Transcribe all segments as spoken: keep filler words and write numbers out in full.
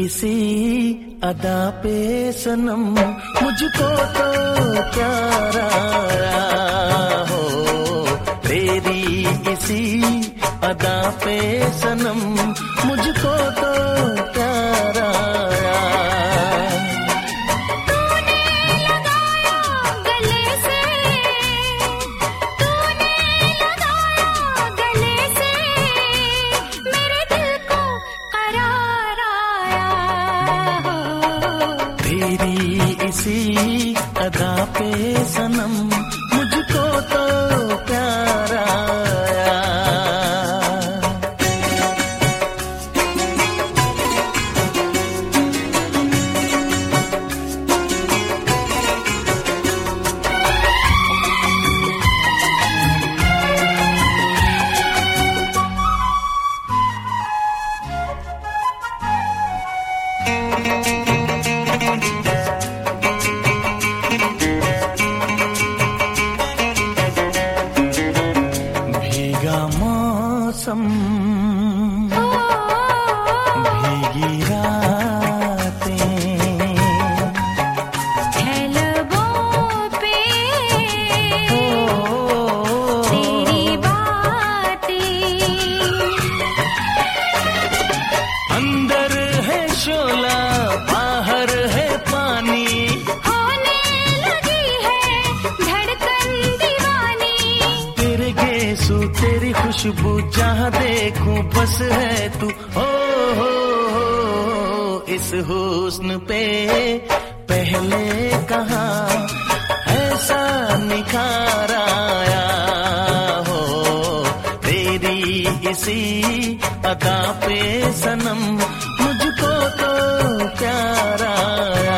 इसी अदा पे सनम मुझको तो प्यार आया हो, तेरी इसी अदा पे सनम मुझको तो प्यार आया। इसी अदा पे सनम मुझको तो प्यार आया। मौसम भीगी रातें है लबों पे तेरी बातें, अंदर है शोला बाहर है पानी, होने लगी है धड़कन दीवानी। तेरे गेसू तेरी खुशबू जहाँ देखूं बस है तू, हो हो हो इस हुस्न पे पहले कहाँ ऐसा निखार आया हो, तेरी इसी अदा पे सनम मुझको तो प्यार आया।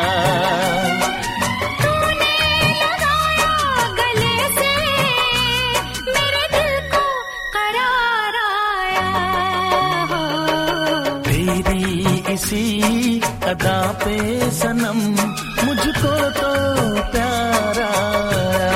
इसी अदा पे सनम मुझको तो प्यार आया।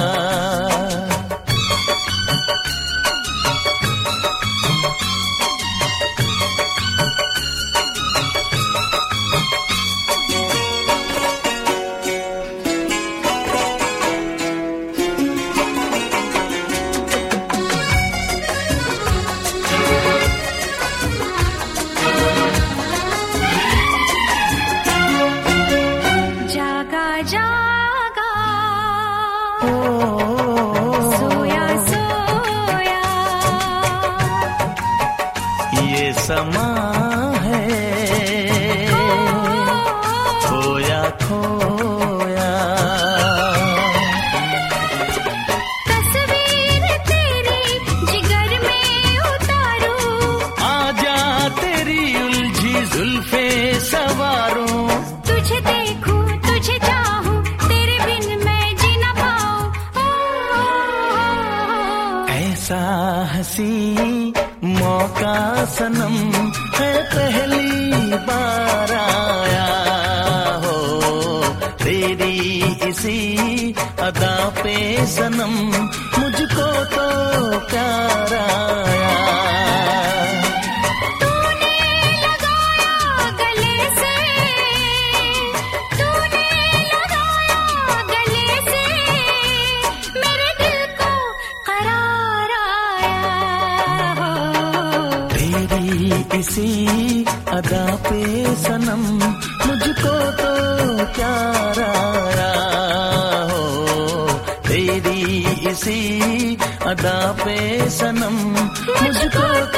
जागा सोया सोया ये समा है खोया खोया, तस्वीर तेरी जिगर में उतारूं, आजा तेरी उलझी जुल्फे सवारूं, तुझे देखूं तुझे चाहूं तेरे बिन मैं जी ना पाऊं। ऐसा हंसी मौका सनम है पहली बार आया हो, तेरी इसी अदा पे सनम मुझको तो प्यार आया। इसी अदा पे सनम मुझको तो प्यार आया हो, तेरी इसी अदा पे सनम मुझको